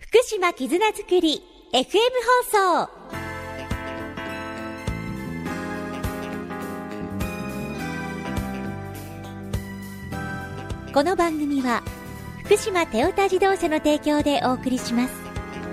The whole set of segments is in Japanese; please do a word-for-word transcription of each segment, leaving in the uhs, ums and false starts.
福島絆づくり エフエム 放送。この番組は福島トヨタ自動車の提供でお送りします。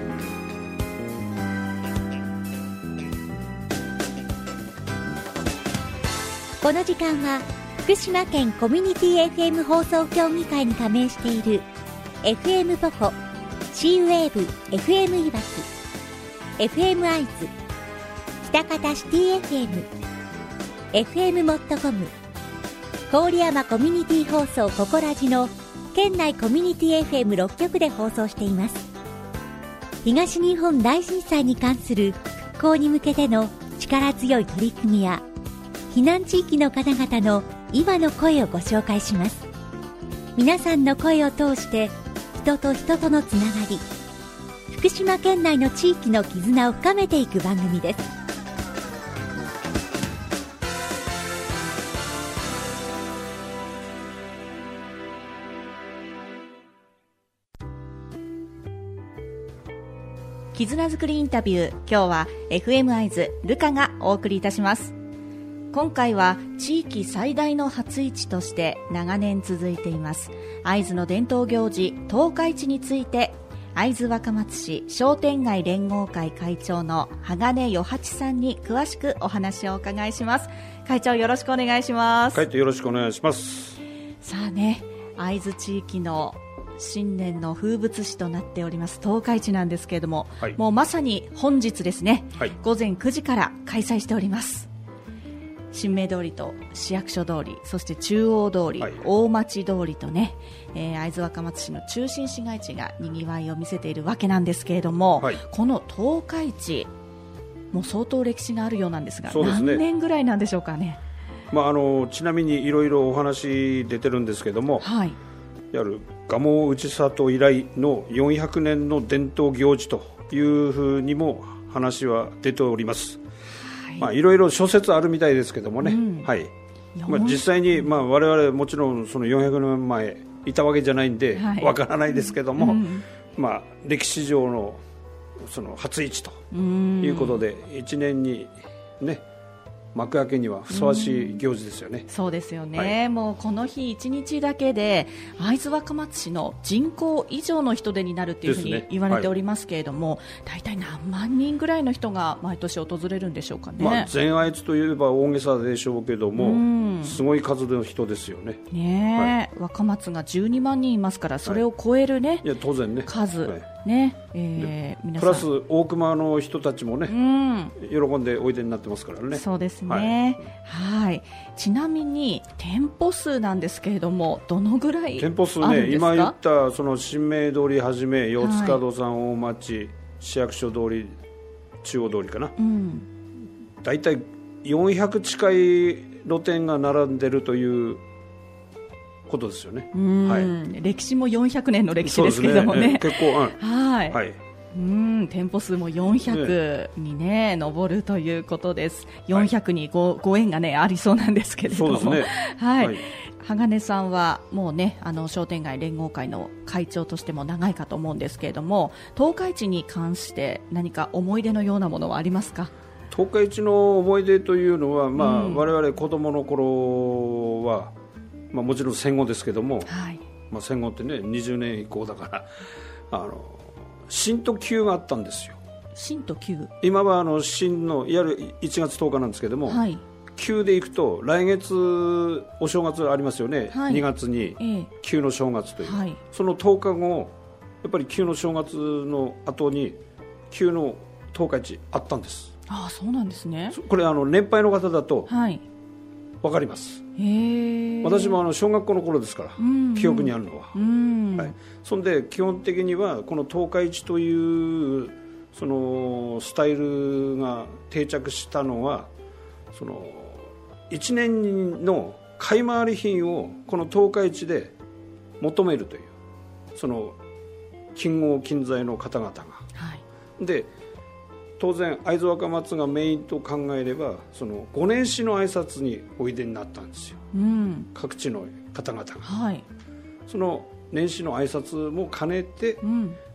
この時間は福島県コミュニティ エフエム 放送協議会に加盟している エフエム ポコ、シーウェーブ エフエム いわき、エフエム 会津、喜多方シティ エフエム、エフエム モットコム、郡山コミュニティ放送ココラジの県内コミュニティ エフエムろっ 局で放送しています。東日本大震災に関する復興に向けての力強い取り組みや避難地域の方々の今の声をご紹介します。皆さんの声を通して人と人とのつながり、福島県内の地域の絆を深めていく番組です。 絆づくりインタビュー、今日は エフエム 会津ルカがお送りいたします。今回は地域最大の初市として長年続いています会津の伝統行事十日市について、会津若松市商店街連合会会長の鋼与八さんに詳しくお話をお伺いします。会長、よろしくお願いします。 会長、よろしくお願いします。 さあね、会津地域の新年の風物詩となっております十日市なんですけれども、はい、もうまさに本日ですね、はい、午前くじから開催しております。新名通りと市役所通り、そして中央通り、はい、大町通りとね、えー、会津若松市の中心市街地がにぎわいを見せているわけなんですけれども、はい、この十日市もう相当歴史があるようなんですが、 そうですね、 何年ぐらいなんでしょうかね。 まあ、あのちなみにいろいろお話出てるんですけども、はい、やる蒲生内里以来のよんひゃくねんの伝統行事というふうにも話は出ております。はい、まあ、いろいろ諸説あるみたいですけどもね、うん、はい、まあ、実際に、まあ、我々もちろんそのよんひゃくねんまえいたわけじゃないんでわからないですけども、はい、うん、まあ、歴史上のその初市ということでいちねんにね幕開けにはふさわしい行事ですよね。 うそうですよね、はい、もうこの日いちにちだけで会津若松市の人口以上の人出になるというふうに言われておりますけれども、大体、ね、はい、何万人ぐらいの人が毎年訪れるんでしょうかね。 まあ、全会津といえば大げさでしょうけども、すごい数の人ですよね。 ね、はい、若松がじゅうにまんにんいますから、それを超える、ね、はい、 いや当然ね、 数、はい、ね、えー、皆さんプラス大熊の人たちもね、うん、喜んでおいでになってますからね。 そうですね、はいはい、ちなみに店舗数なんですけれども、どのぐらいあるんですか。 店舗数ね、今言ったその新名通りはじめ四つ角さん、大町、市役所通り、中央通りかな、うん、だいたいよんひゃく近い露店が並んでるということですよね。 うん、はい、歴史もよんひゃくねんの歴史ですけれども ね, ね、 結構、うん、 はい、 はい、 うん、店舗数もよんひゃくに、ね、上るということです。よんひゃくに ご,、はい、ご縁が、ね、ありそうなんですけれども、 そうですね、 はい、はい、鋼さんはもう、ね、あの商店街連合会の会長としても長いかと思うんですけれども、十日市に関して何か思い出のようなものはありますか。 十日市の思い出というのは、まあ、うん、我々子供の頃は、まあ、もちろん戦後ですけども、はい、まあ、戦後ってねにじゅうねん以降だからあの新と旧があったんですよ。 新と旧、 今はあの新のいわゆるいちがつとおかなんですけども、はい、旧でいくと来月お正月ありますよね、はい、にがつに旧の正月という、はい、そのとおかごやっぱり旧の正月の後に旧の十日市あったんです。 ああ、そうなんですね。 これあの年配の方だと分かります。へー、私もあの小学校の頃ですから、うんうん、記憶にあるのは、うん、はい、そんで基本的にはこの十日市というそのスタイルが定着したのは、そのいちねんの買い回り品をこの十日市で求めるという、その金剛金材の方々が、はい、で当然会津若松がメインと考えれば、そのご年始の挨拶においでになったんですよ、うん、各地の方々が、はい、その年始の挨拶も兼ねて、うん、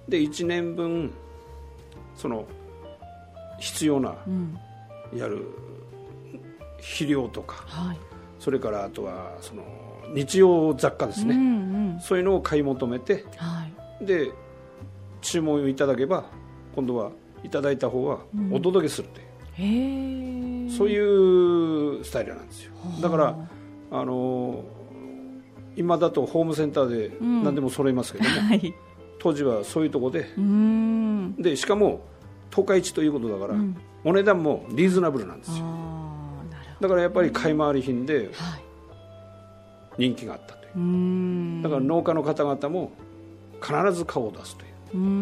でいちねんぶんその必要な、うん、やる肥料とか、はい、それからあとはその日用雑貨ですね、うんうん、そういうのを買い求めて、はい、で注文をいただけば今度はいただいた方はお届けするという、うん、へそういうスタイルなんですよ。だからあの今だとホームセンターで何でも揃いますけども、うんはい、当時はそういうところ で, うんでしかも十日市ということだから、うん、お値段もリーズナブルなんですよ。だからやっぱり買い回り品で人気があったという、うん、だから農家の方々も必ず顔を出すという、うん、うん、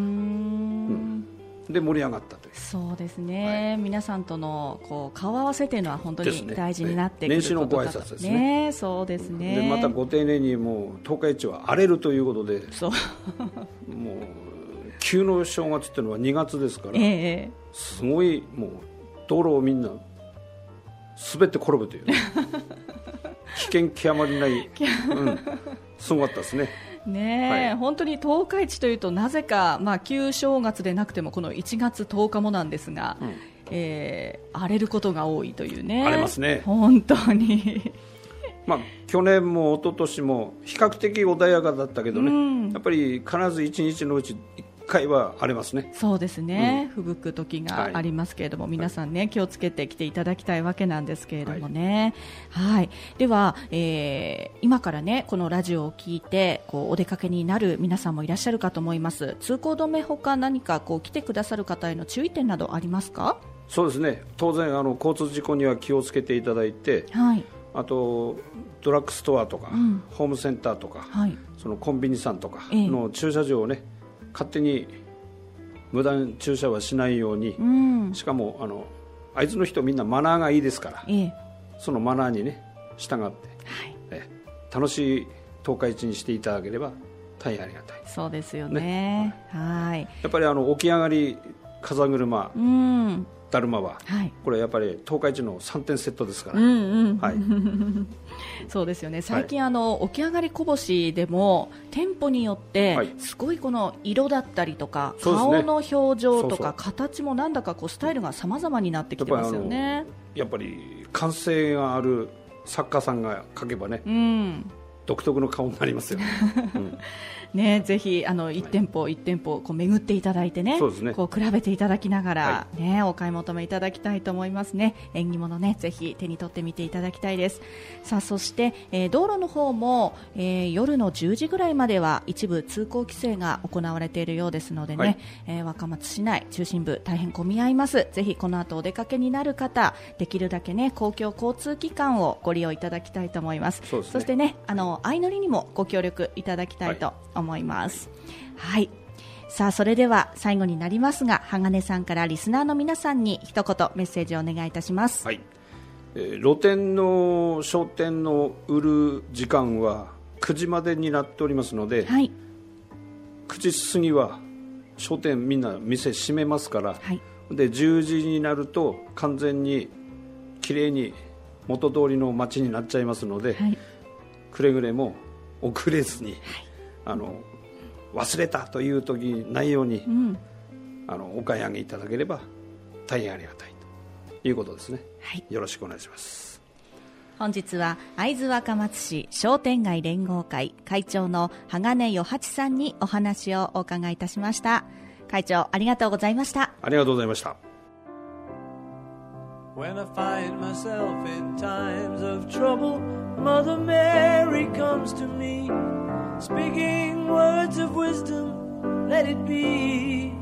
で盛り上がったという。 そうですね、はい、皆さんとのこう顔合わせというのは本当に大事になってくる年始のご挨拶ですね。 ね、そうですね。 でまたご丁寧にもう十日市は荒れるということで、そうもう旧の正月っていうのはにがつですから、えー、すごいもう道路をみんな滑って転ぶという、ね、危険極まりない、うん、すごかったですね。 ねえ、はい、本当に十日市というとなぜか、まあ、旧正月でなくてもこのいちがつとおかもなんですが、うんえー、荒れることが多いというね。 荒れますね本当にまあ、去年も一昨年も比較的穏やかだったけどね、うん、やっぱり必ずいちにちのうちいっかいは荒れますね。 そうですね、うん、吹雪く時がありますけれども、はい、皆さんね気をつけてきていただきたいわけなんですけれどもね、はいはい、では、えー、今からねこのラジオを聞いてこうお出かけになる皆さんもいらっしゃるかと思います。通行止めほか何かこう来てくださる方への注意点などありますか？ そうですね、当然あの交通事故には気をつけていただいて、はい、あとドラッグストアとか、うん、ホームセンターとか、はい、そのコンビニさんとかの駐車場をね、えー、勝手に無断駐車はしないように、うん、しかもあの会津の人みんなマナーがいいですから、えー、そのマナーにね従って、はいえー、楽しい十日市にしていただければ大変ありがたい。 そうですよ ね, ね、はい、 やっぱりあの起き上がり風車、うんだるまは、はい、これやっぱり十日市のさんてんセットですから、うんうんはい、 そうですよね。最近、はい、あの起き上がりこぼしでも店舗によってすごいこの色だったりとか、はい、顔の表情とかそうそう形もなんだかこうスタイルが様々になってきてますよね。 やっぱり感性がある作家さんが描けばね、うん、独特の顔になりますよ、うんね、ぜひあのいち店舗いち店舗こう巡っていただいて ね, そうですねこう比べていただきながら、はいね、お買い求めいただきたいと思いますね。縁起物ねぜひ手に取ってみていただきたいです。さあそして、えー、道路の方も、えー、夜のじゅうじぐらいまでは一部通行規制が行われているようですのでね、はいえー、若松市内中心部大変混み合います。ぜひこの後お出かけになる方できるだけね公共交通機関をご利用いただきたいと思います。 そ, うです、ね、そしてねあの相乗りにもご協力いただきたいと思います。はい、はい、さあそれでは最後になりますが鋼さんからリスナーの皆さんに一言メッセージをお願いいたします。 はい、えー、露店の商店の売る時間はくじまでになっておりますので、はい、くじ過ぎは商店みんな店閉めますから、はい、でじゅうじになると完全にきれいに元通りの街になっちゃいますので、はい、くれぐれも遅れずに、はい、あの忘れたという時ないように、うん、あのお買い上げいただければ大変ありがたいということですね、はい、よろしくお願いします。 本日は会津若松市商店街連合会会長の鋼与八さんにお話をお伺いいたしました。会長ありがとうございました。 ありがとうございました。 When I find myself in times of trouble, Mother Mary comes to me, speaking words of wisdom, let it be.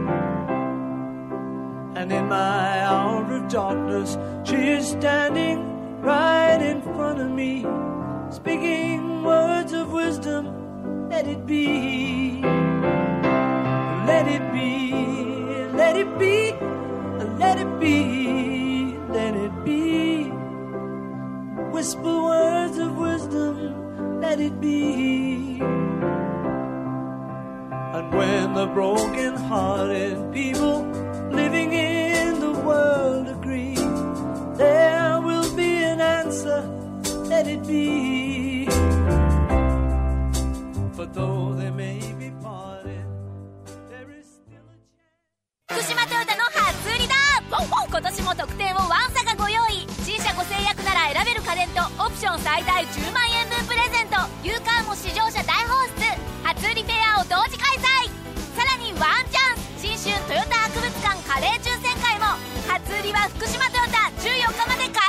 And in my hour of darkness, she is standing right in front of me, speaking words of wisdom, let it be. Let it be, let it be, let it be, let it be. Whisper words of wisdom, let it be. And when the broken-hearted people living in the world agree, there will be an answer, let it be. For though they may be parted, ーレントオプション最大じゅうまんえんぶんプレゼント、ユーカーも試乗車大放出、初売りフェアを同時開催。さらにワンチャンス、新春トヨタ博物館カレー抽選会も、初売りは福島トヨタじゅうよっかまで開催。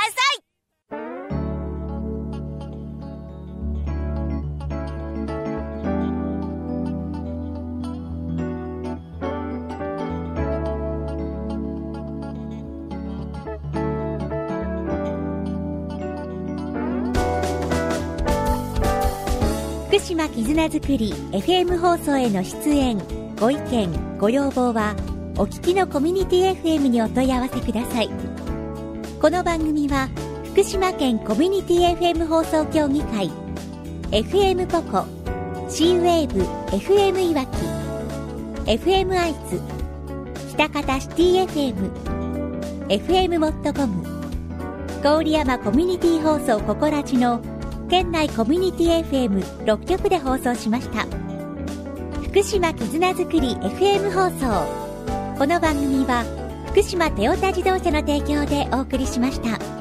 福島絆づくり エフエム 放送への出演、ご意見ご要望はお聞きのコミュニティ エフエム にお問い合わせください。この番組は福島県コミュニティ エフエム 放送協議会、 エフエム ポコ、 C ウェーブ エフエム いわき、 エフエム 愛知、北方シティ エフエム、 エフエム モットコム、郡山コミュニティ放送ココラジの県内コミュニティ エフエムろっきょくで放送しました。福島絆づくり エフエム 放送。この番組は福島トヨタ自動車の提供でお送りしました。